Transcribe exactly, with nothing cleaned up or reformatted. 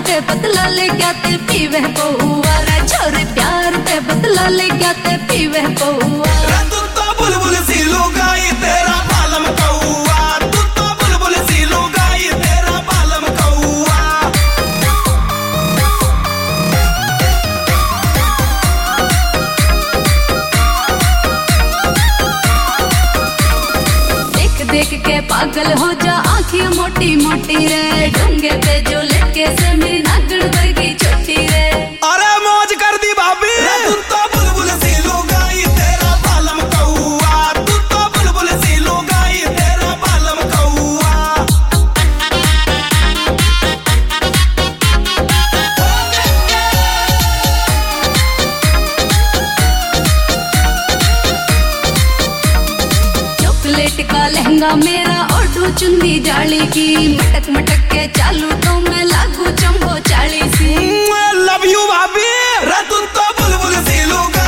ते बदला ले क्या ते पीवे पौआ रे छोरे प्यार ते बदला ले क्या ते पीवे पौआ रे तू तो बुलबुल सी लुगाई तेरा बालम कौआ तू तो बुलबुल सी लुगाई तेरा बालम कौआ देख देख के पागल हो जा आँखियाँ मोटी मोटी रे डोंगे पे जो लटके से मेरी नागड़ वर्गी छोटी रे अरे मौज कर दी भाभी रे तू तो बुलबुल सी लुगाई तेरा बालम कौआ तू तो बुलबुल सी लुगाई तेरा बालम कौआ चॉकलेट का लहंगा मेरा ओढ़ू चुंदी जाली की मटक मटक के चालू तो मैं लागू चंबो चाली सी लव यू भाभी रे तू तो बुलबुल सी लुगाई